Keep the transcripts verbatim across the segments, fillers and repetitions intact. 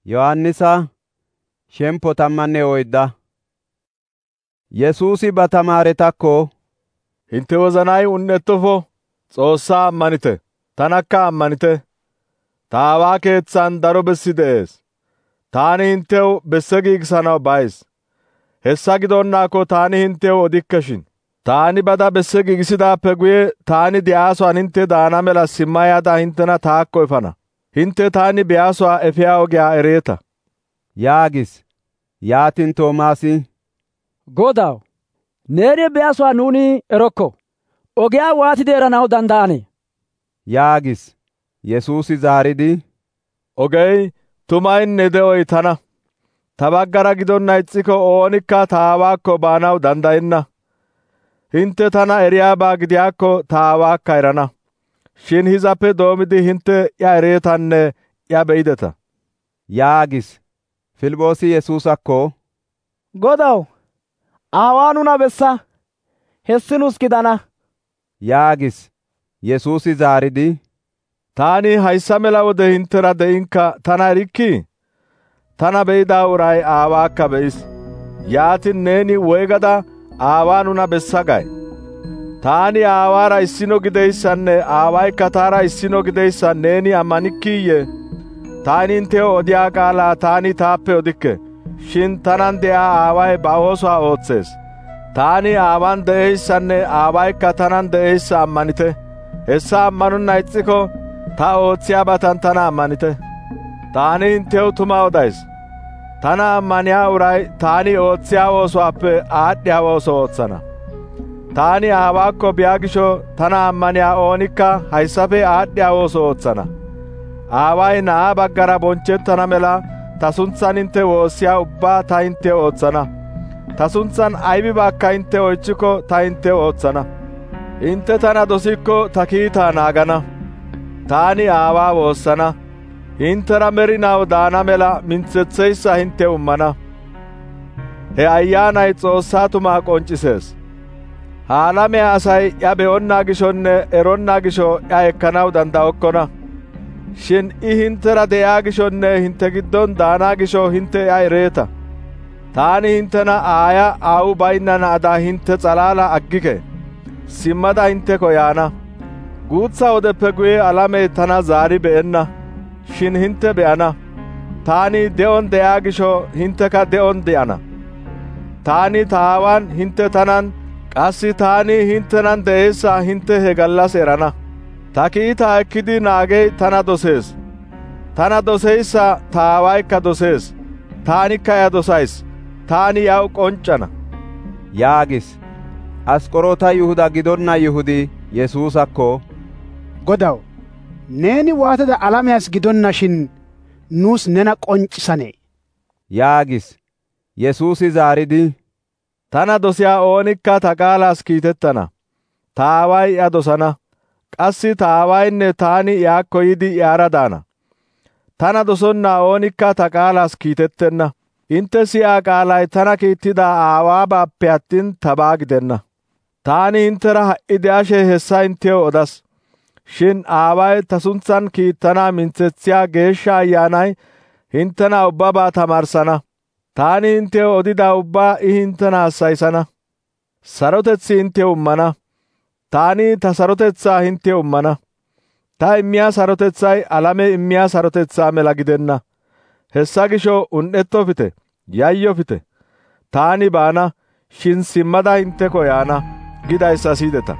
Yohannisa shempo tammanne oydda. Yesuusi ba tamaaretako, Hinte wozanay un7ettofo; Xoossaa ammanite; tanakka ammanite. Ta Aawaa keeththan daro bessi de7ees. Taani hintew besse giigisanaw bays. Hessa gidonnaako taani hintew odikkeshin. Taani bada besse giigisidaappe guye taani diyaasuwan hinte daana mela simma yaada hintena taakko efana. Hinte taani biyaasuwa efiyaa ogiyaa ereeta» yaagis. Yaatin Toomaasi, «Godaw, neeni biyaasuwa nuuni erokko. Ogiyaa waatidi eranaw danda'anee?» yaagis. Yesuusi zaaridi, «Ogey, tumaynne de7oy tana. Ta baggara gidonna ixxiko oonikka ta Aawaakko baanaw danddayenna. Hinte tana eriyaabaa gidiyaakko ta Aawaakka erana. Shin hizappe doomidi hinte iya ereetanne iya be'ideta» yaagis. Filphoosi Yesuusakko, «Godaw, Aawaa nuna bessa; hessi nuus gidana» yaagis. Yesuusi zaaridi, «Taani hayssa mela wode hintera de'inkka tana erikkii? Tana be'ida uray Aawaakka be'is. Yaatin neeni woygada Aawaa nuna bessa gay? Taani Aawaara issino gideyssanne Aawaykka taara issino gideyssa neeni ammanikkiiyye? Taani hintew odiyaa qaalaa taani taappe odikke; shin tanan de'iyaa Aaway ba oosuwaa ootsees. Taani Aawan de'eyssanne Aawaykka tanan de'eyssa ammanite. Hessa ammanonna ixxiko ta ootsiyaabatan tana ammanite. Taani hintew tuma odays; tana ammaniyaa uray taani ootsiyaa oosuwaappe aadhdhiyaa ooso ootsana. Taani Aawaakko biyaa gisho tana ammaniyaa oonikka hayssafe aadhdhiyaa ooso ootsana. Aaway Na'aa baggara bonchchettana mela ta suntsan hinte woossiyaa ubbaa ta hintew ootsana. Ta suntsan aybibaakka hinte oychchiko ta hintew ootsana. Hinte tana dosikko ta kiitaa naagana. Taani Aawaa woossana; hintera merinaw daana mela minthetheyssa hintew immana. He Ayyaanay Xoossaa tumaa qonccisees. Ha alamiyaa asay iya be'onnaa gishonne eronnaa gisho iya ekkanaw danda'okkona. Shin I hintera de'iyaa gishonne hinte giddon daanaa gisho hinte iya ereeta. Taani hintena aaya aawu baynna na'adaa hinte xalaala aggike; simmada hinteko yaana. Guutsa wodeppe guye alamey tana zaari be'enna; shin hinte be'ana. Taani de'on de'iyaa gisho hinteka de'on de'ana. Taani ta Aawaan hinte tanan, qassi taani hintenan de'eyssa hinte he gallas erana. Ta kiitaa ekkidi naagey tana dosees. Tana doseyssa ta Aawaykka dosees. Taanikka iya dosays. Taani iyaw qonccana» yaagis. Asqoroota Yihuda gidonna Yihudi Yesuusakko, «Godaw, neeni waatada alamiyas gidonnashin nuus nena qonccisanee?» yaagis. Yesuusi zaaridi, «Tana dosiyaa oonikka ta qaalaas kiitettana. Ta Aaway iya dosana; qassi ta Aawaynne taani iyaakko yidi iyaara daana. Tana dosonnaa oonikka ta qaalaas kiitettenna. Intte siyaa qaalay tana kiittida Aawaabaappe attin tabaa gidenna. Taani hintera ha7i de'ashe hessa hintew odas. Shin Aaway ta suntsan kiittana minthethiyaa Geeshsha Ayyaanay hintena ubbabaa tamaarsana. Taani hintew odida ubbaa I hintena hassayisana. Saroteththi hintew immana. Taani ta sarotetsaa hintew immana. Ta immiyaa sarotetsay alame immiyaa sarotetsaa mela gidenna. Hessa gisho un7ettofite, yayyofite. Taani baana; shin simmada hinteko yaana» gidayssa siyideta.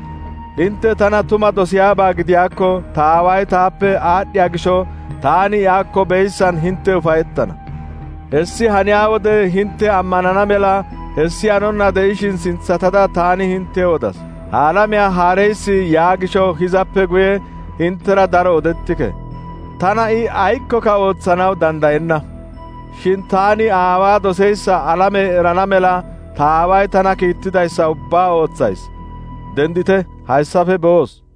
Hinte tana tuma dosiyaabaa gidiyaakko ta Aaway taappe aadhdhiyaa gisho taani iyaakko beyssan hinte ufayettana. Hessi haniyaa wode hinte ammanana mela hessi hanonna de'ishin sinthatada taani hinte odas. Ha alamiyaa haareyssi yaa gisho hizappe guye hintera daro odettike. Tana I aykkoka ootsanaw danddayenna. Shin taani Aawaa doseyssa alame erana mela ta Aaway tana kiittidayssa ubbaa oothays. Dendite, hayssafe boos.